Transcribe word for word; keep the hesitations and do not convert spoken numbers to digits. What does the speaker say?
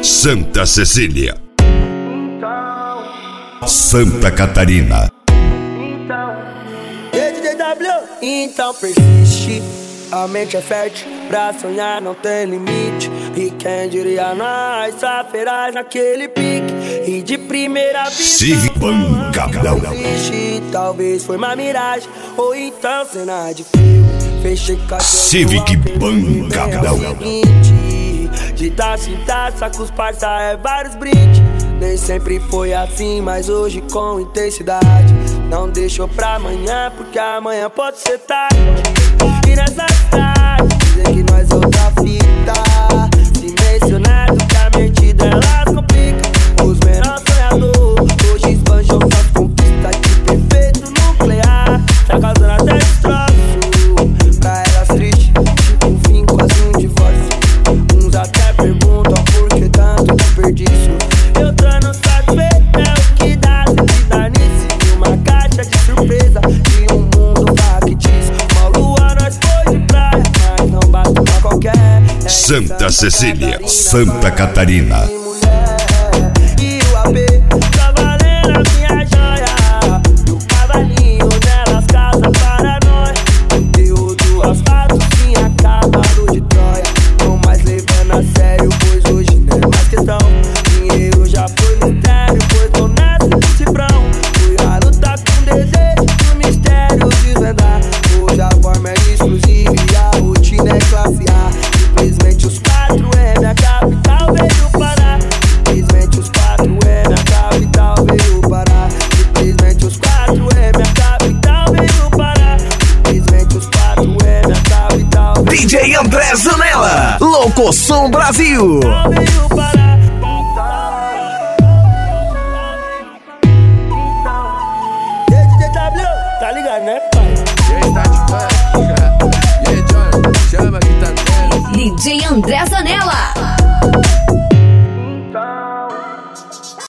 Santa Cecília, Santa Catarina. Então persiste, a mente é fértil, pra sonhar não tem limite. E quem diria nós, safeiras naquele pique. E de primeira vista Civic Pancadão. existe, talvez foi uma miragem, ou então cena de filme. Fechei cachorro Civic Pancadão. De taça em taça com os parça é vários brindes. Nem sempre foi assim, mas hoje com intensidade. Não deixou pra amanhã, porque amanhã pode ser tarde. E nessa cidade, dizer que nós outra fita. Se mencionado que a mente delas complica. Os menores sonhadores hoje esbanjam suas conquistas de perfeito nuclear. Tá causando até destroço pra elas triste, tipo um fim, quase um divórcio. Uns até perguntam por que tanto desperdício. Eu tô no satisfeito, é o que dá, se te dá nisso. De uma caixa de surpresa, de um mundo factício. Uma lua nós foi de praia, mas não bate pra qualquer. É Santa Cecília, Santa Catarina. E o A B tá valendo a minha joia. E o cavalinho delas casa para nós. Conteúdo asfalto, sim, a cavalo de Troia. Não mais levando a sério, pois hoje não é mais questão. Dinheiro já foi mistério, pois tô nessa de cifrão. Fui a lutar com desejo do mistério desvendar. Hoje a forma é exclusiva e a rotina é classe A. Simplesmente os quatro é minha capital, veio parar. Simplesmente os quatro é minha capital, veio parar. Simplesmente os quatro é minha capital, veio parar. Simplesmente os quatro é minha capital. D J André Zanella, Locoção Brasil. Veio parar. D J W, tá ligado, né, pai? D J André Zanella.